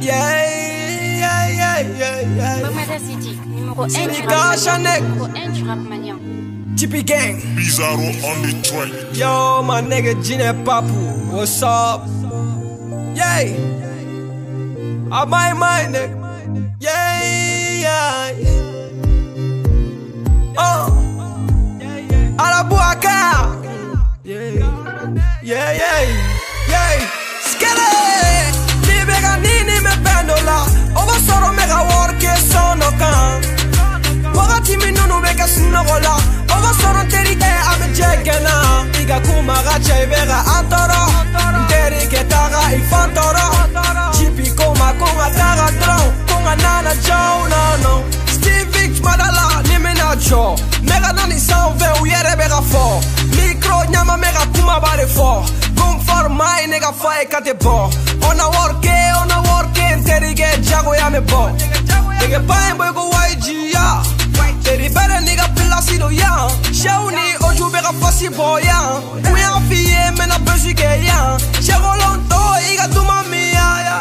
Bamada City, numéro 1 du rap malien. Tipeee Gang. Bizarro on the track. Yo, my nigga Gene Papu, what's up? Yay! I my nigga. Yeah. Oh, Alabuaka. Yeah. Skele. Ni bega ni me pendola. Over soro mega work sono kan. Wagati minunu bega sinogola. Over soro terite ame jegena. Iga kuma gacha ibega antoro. Teri ke taga ifantoro. Jipi koma konga taga drone. Konga nana joe no. Steve madala ni menacho. Mega nani sanve uyere bega fo. Micro nyama mega kuma bare fo. Come for my nigga fight kate bo. Ona worke teri ge jago ya me bo. Nigga pain boy go YG ya. Teri better nigga pilasido ya. Shauni oju bega fasi bo ya. We are fiye mena besige ya. Chego lonto iga tuma mi ya.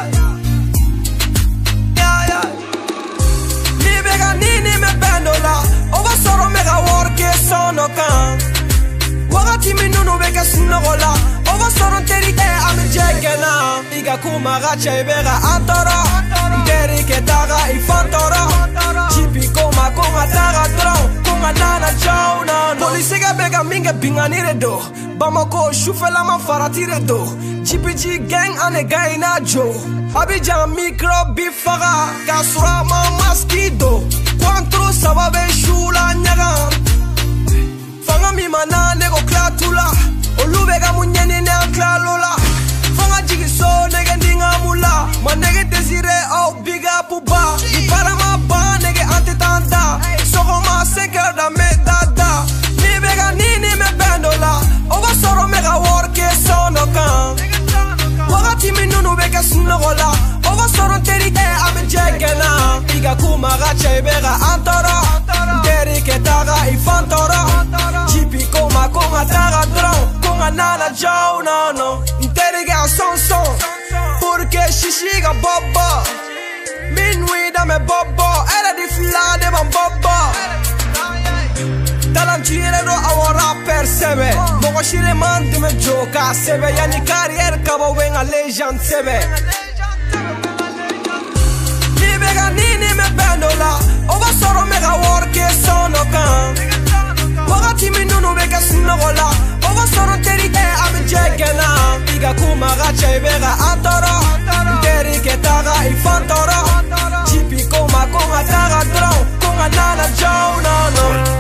Ni bega ni me pendola. Over soro mega worke sono kan. Wagati minunu bega sinogola. Over soro terite ame jegena. Iga kuma gacha ibega antoro. Teri ke taga ifantoro. Jipi koma konga taga drone. Konga nana joe no. Police ga bega minga binganire do. Bamako shufela ma faratire do. GPG gang ane gaina jo. Abidjan micro bifaga. Kasura ma maskido. Quantro sababe shula nyaga. Fanga mi mana nego klatula. Olubega munyeni ne aklalola. Fanga jigi so nege ndinga mula. Ma nege desire au biga puba. Ipara ma ba nege antetanda. Soko ma seker da me dada. Ni bega ni me bendola. Over soro mega worke sono kan. Wagati minunu bega sinogola. Over soro terite ame jegena. Iga kuma gacha ibega antoro. Teri ke taga ifantoro. Jipi koma konga taga drone. Konga nana joe no. Teri ge son. Porque shishi ga bobo. Minuit da me bobo. Era di fila de ban bobo. Talantiere do awo rapper sebe. Mogo shire man de me joka sebe. Yani carrière kaba wenga legend sebe. Ni bega ni me bendola. Over soro mega worke sono kan. Wagati minunu bega sinogola. Over soro terite ame jegena. Iga kuma gacha ibega antoro. Teri ke taga ifantoro. Jipi koma konga taga drone. Konga nana joe no.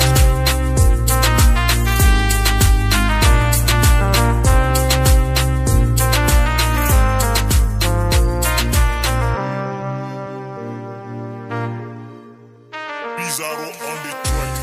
Bizarro on the track.